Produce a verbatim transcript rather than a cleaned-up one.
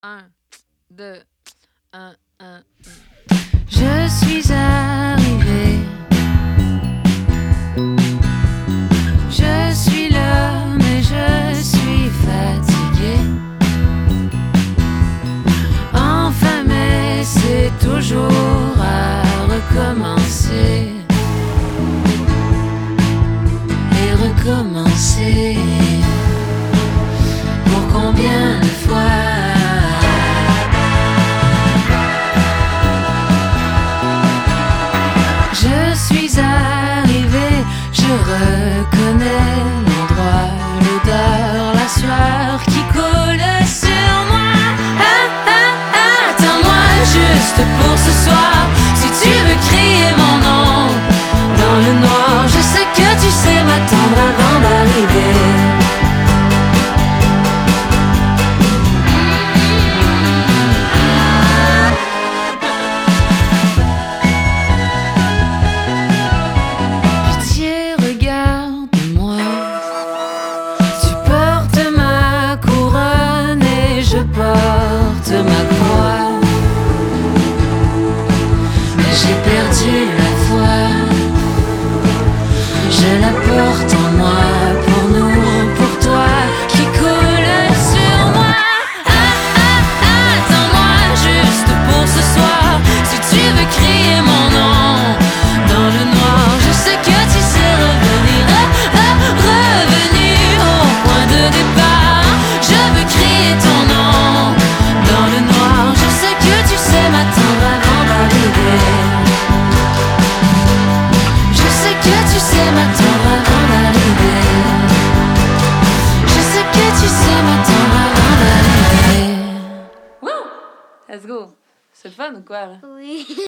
un, deux, un, un, un. Je suis arrivée. Je suis là, mais je suis fatiguée. Enfin, mais c'est toujours à recommencer. Et recommencer. Pour combien de fois? Je suis arrivée, je reconnais l'endroit, l'odeur, la sueur qui colle sur moi. Ah, ah, ah, attends-moi juste pour ce soir. Si tu veux crier mon nom dans le noir, je sais que tu sais m'attendre avant d'arriver. Porte ma croix, mais j'ai perdu la foi. Je la porte en moi, pour nous, pour toi, qui coule sur moi. Ah, ah, ah, attends-moi juste pour ce soir. Si tu veux crier mon nom dans le noir, je sais que tu sais revenir, ah, ah, revenir au point de départ. Je veux crier ton nom. Let's go. C'est le fun ou quoi là? Oui.